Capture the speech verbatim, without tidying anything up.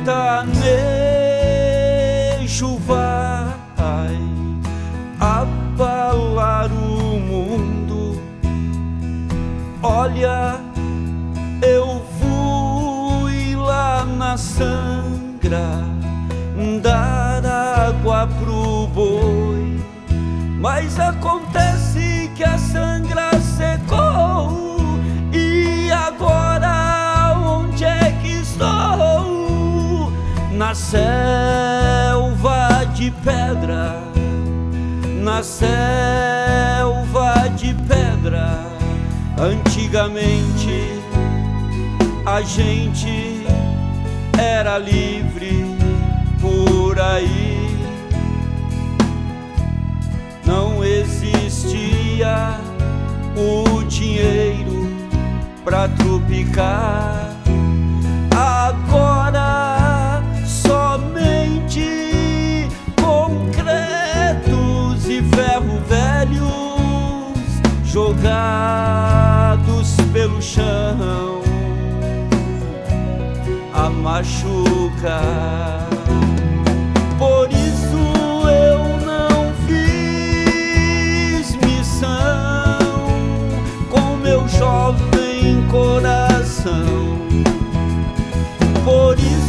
sertanejo vai abalar o mundo. Olha, eu fui lá na Sangra dar água pro boi, mas acontece que a Sangra secou. E agora onde é que estou? Na selva de pedra, na selva de pedra. Antigamente a gente era livre por aí, não existia o dinheiro pra trupicar. Agora somente concretos e ferro velhos jogados pelo chão a machucar. Por isso eu não fiz missão com meu jovem coração. Por isso